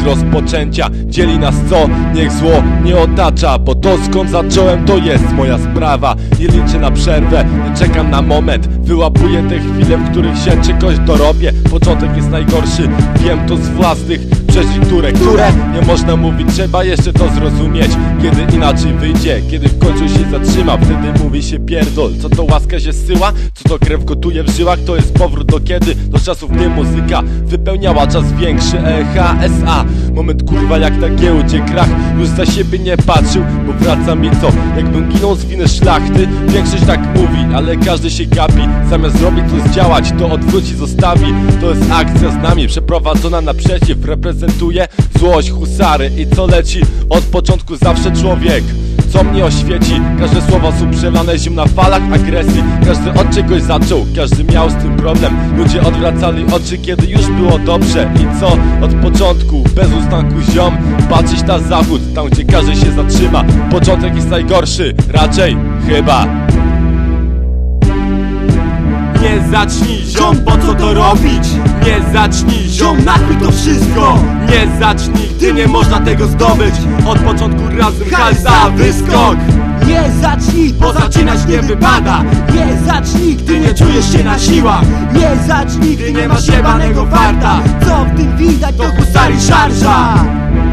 rozpoczęcia. Dzieli nas co? Niech zło nie otacza, bo to skąd zacząłem to jest moja sprawa. Nie liczę na przerwę, nie czekam na moment. Wyłapuję te chwile, w których się czegoś dorobię. Początek jest najgorszy, wiem to z własnych przeżyć, które nie można mówić, trzeba jeszcze to zrozumieć. Kiedy inaczej wyjdzie, kiedy w końcu się zatrzyma, wtedy mówi się pierdol. Co to łaska się zsyła? Co to krew gotuje w żyłach? To jest powrót do kiedy? Do czasów, gdy muzyka wypełniała czas większy. EHSA, moment kurwa jak na giełdzie krach. Już za siebie nie patrzył, bo wraca mi co? Jakbym ginął z winy szlachty. Większość tak mówi, ale każdy się gapi. Zamiast zrobić coś zdziałać, to odwróci, zostawi. To jest akcja z nami, przeprowadzona naprzeciw. Reprezentuje złość, husary i co leci? Od początku zawsze człowiek, co mnie oświeci. Każde słowa są przelane zium na falach agresji. Każdy od czegoś zaczął, każdy miał z tym problem. Ludzie odwracali oczy, kiedy już było dobrze. I co? Od początku, bez ustanku ziom, patrzeć na zachód, tam gdzie każdy się zatrzyma. Początek jest najgorszy, raczej chyba. Nie zacznij ziom, po co to robić? Nie zacznij ziom, nachluj to wszystko. Nie zacznij, gdy nie można tego zdobyć. Od początku razem halsa, wyskok. Nie zacznij, Bo zaczynać nie wypada. nie zacznij, Gdy nie czujesz się na siłach, nie zacznij, gdy nie masz jebanego farta. Co w tym widać, To husari szarża.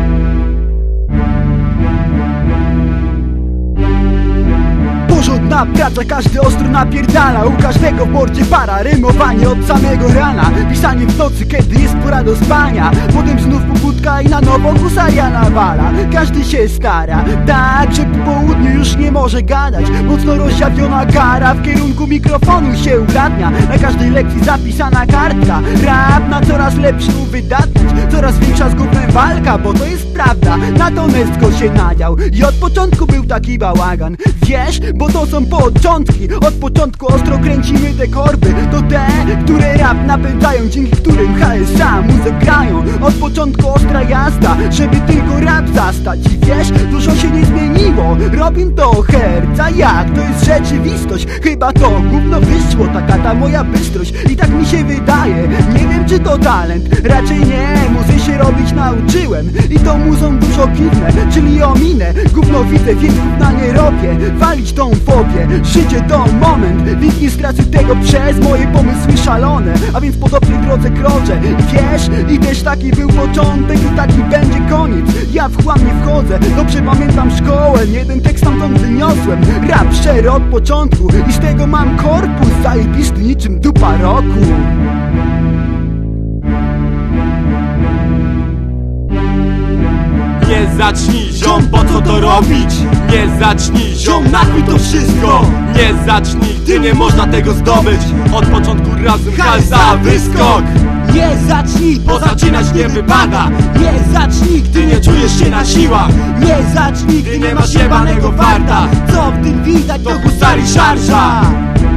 Porządna praca, każdy ostro napierdala. U każdego w mordzie para, rymowanie od samego rana. Pisanie w nocy, kiedy jest pora do spania. Potem znów pobudka i na nowo husaria nawala. Każdy się stara, tak, że po południu już nie może gadać. Mocno rozjawiona gara w kierunku mikrofonu się ulatnia. Na każdej lekcji zapisana kartka. Rap na coraz lepszą wydatność. Coraz większa z gównem walka, bo to jest prawda. Na to Nestko się nadział i od początku był taki bałagan. Wiesz, bo to są początki. Od początku ostro kręcimy te korby. To te, które rap napędzają, dzięki którym HSA muzyk grają. Od początku ostra jazda, żeby tylko rap zastać. I wiesz, dużo się nie zmieniło. Robim to herca, jak? To jest rzeczywistość. Chyba to gówno wyszło, taka ta moja bystrość. I tak mi się wydaje, nie wiem czy to talent. Raczej nie, muzy się robić nauczyłem. I tą muzą dużo kiwnę, czyli ominę. Gówno widzę, więc gówna nie robię. Walić tą fobię, życie to moment, więc nie stracę tego przez moje pomysły szalone. A więc po dobrej drodze kroczę. I wiesz, i też taki był początek i taki będzie koniec. Ja w chłam nie wchodzę, dobrze pamiętam szkołę. Jeden tekst stamtąd wyniosłem, rap szczery od początku. I z tego mam korpus, zajebisty niczym dupa roku. Nie zacznij ziom, po co to robić? Nie zacznij ziom, nachluj to wszystko. Nie zacznij, gdy nie można tego zdobyć. Od początku razem halsa, wyskok. Nie zacznij, Bo zaczynać nie wypada. nie zacznij, Gdy nie czujesz się na siłach, nie zacznij, gdy nie masz jebanego farta. Co w tym widać, To husari szarża.